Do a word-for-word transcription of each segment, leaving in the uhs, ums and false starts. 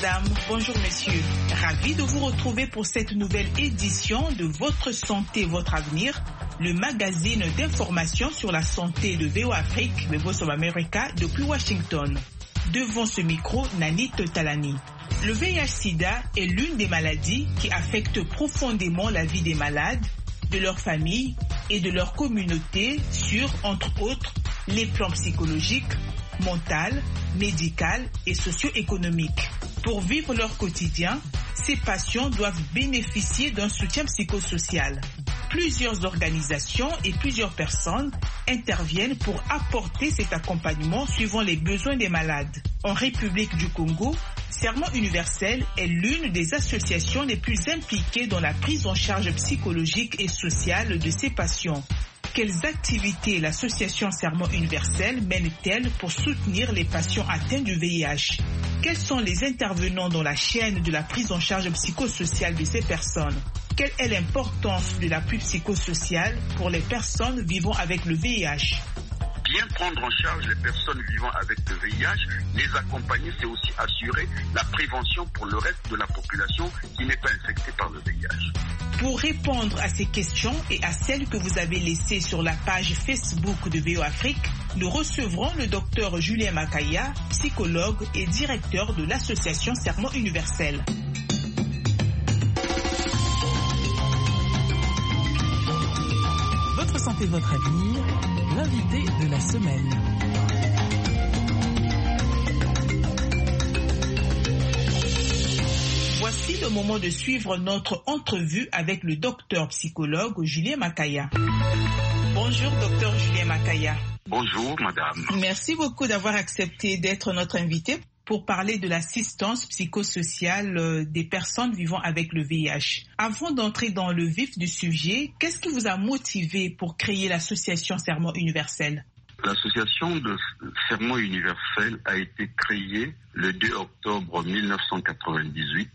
madame, bonjour messieurs. Ravi de vous retrouver pour cette nouvelle édition de Votre Santé, Votre Avenir, le magazine d'information sur la santé de V O Afrique, The Voice of America, depuis Washington. Devant ce micro, Nanit Talani. Le V I H sida est l'une des maladies qui affectent profondément la vie des malades, de leur famille et de leur communauté sur, entre autres, les plans psychologiques, mental, médical et socio-économique. Pour vivre leur quotidien, ces patients doivent bénéficier d'un soutien psychosocial. Plusieurs organisations et plusieurs personnes interviennent pour apporter cet accompagnement suivant les besoins des malades. En République du Congo, Serment Universel est l'une des associations les plus impliquées dans la prise en charge psychologique et sociale de ces patients. Quelles activités l'association Serment Universel mène-t-elle pour soutenir les patients atteints du V I H? Quels sont les intervenants dans la chaîne de la prise en charge psychosociale de ces personnes? Quelle est l'importance de l'appui psychosocial pour les personnes vivant avec le V I H? Bien prendre en charge les personnes vivant avec le V I H, les accompagner, c'est aussi assurer la prévention pour le reste de la population qui n'est pas infectée par le V I H. Pour répondre à ces questions et à celles que vous avez laissées sur la page Facebook de V O Afrique, nous recevrons le docteur Julien Makaya, psychologue et directeur de l'association Serment Universel. Votre santé, votre avenir, l'invité de la semaine. Voici le moment de suivre notre entrevue avec le docteur psychologue Julien Makaya. Bonjour docteur Julien Makaya. Bonjour madame. Merci beaucoup d'avoir accepté d'être notre invité pour parler de l'assistance psychosociale des personnes vivant avec le V I H. Avant d'entrer dans le vif du sujet, qu'est-ce qui vous a motivé pour créer l'association Serment Universel? L'association de Serment Universel a été créée le deux octobre mille neuf cent quatre-vingt-dix-huit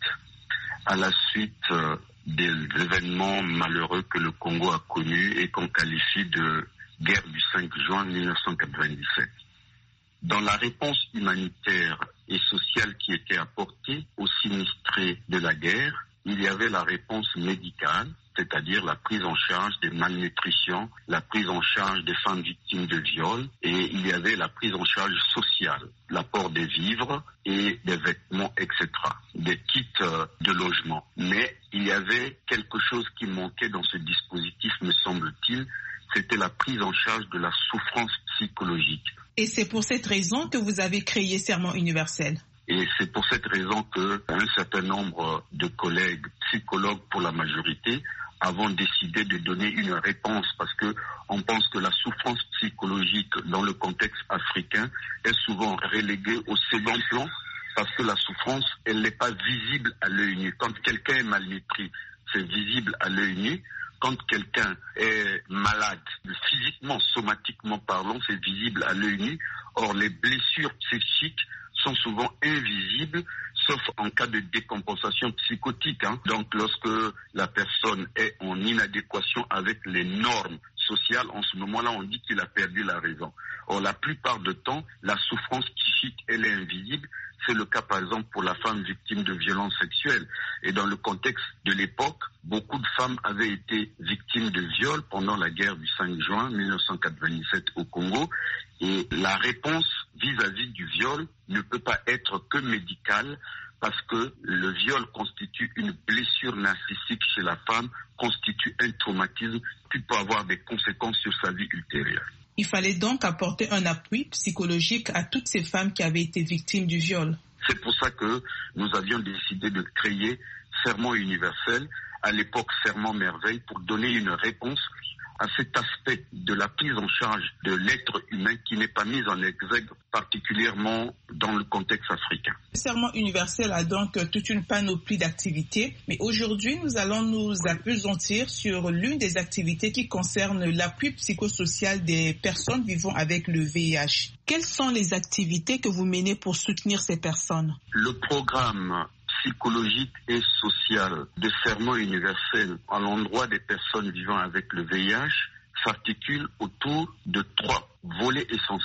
à la suite des événements malheureux que le Congo a connus et qu'on qualifie de guerre du cinq juin mille neuf cent quatre-vingt-dix-sept. Dans la réponse humanitaire et sociale qui était apportée aux sinistrés de la guerre, il y avait la réponse médicale, c'est-à-dire la prise en charge des malnutritions, la prise en charge des femmes victimes de viol, et il y avait la prise en charge sociale, l'apport des vivres et des vêtements, et cetera, des kits de logement. Mais il y avait quelque chose qui manquait dans ce dispositif, me semble-t-il, c'était la prise en charge de la souffrance psychologique. Et c'est pour cette raison que vous avez créé Serment Universel. Et c'est pour cette raison qu'un certain nombre de collègues, psychologues pour la majorité, avons décidé de donner une réponse parce que on pense que la souffrance psychologique dans le contexte africain est souvent reléguée au second plan parce que la souffrance, elle n'est pas visible à l'œil nu. Quand quelqu'un est malnutri, c'est visible à l'œil nu. Quand quelqu'un est malade, physiquement, somatiquement parlant, c'est visible à l'œil nu. Or, les blessures psychiques sont souvent invisibles, sauf en cas de décompensation psychotique. Hein. Donc, lorsque la personne est en inadéquation avec les normes sociales, en ce moment-là, on dit qu'il a perdu la raison. Or, la plupart du temps, la souffrance psychique, elle est invisible. C'est le cas, par exemple, pour la femme victime de violences sexuelles. Et dans le contexte de l'époque, beaucoup de femmes avaient été victimes de viols pendant la guerre du cinq juin mille neuf cent quatre-vingt-dix-sept au Congo. Et la réponse vis-à-vis du viol ne peut pas être que médicale parce que le viol constitue une blessure narcissique chez la femme, constitue un traumatisme qui peut avoir des conséquences sur sa vie ultérieure. Il fallait donc apporter un appui psychologique à toutes ces femmes qui avaient été victimes du viol. C'est pour ça que nous avions décidé de créer Serment Universel, à l'époque Serment Merveille, pour donner une réponse à cet aspect de la prise en charge de l'être humain qui n'est pas mis en exergue particulièrement dans le contexte africain. Serment Universel a donc toute une panoplie d'activités, mais aujourd'hui nous allons nous appesantir sur l'une des activités qui concerne l'appui psychosocial des personnes vivant avec le V I H. Quelles sont les activités que vous menez pour soutenir ces personnes? Le programme psychologique et social de Serment Universel à l'endroit des personnes vivant avec le V I H s'articule autour de trois volets essentiels.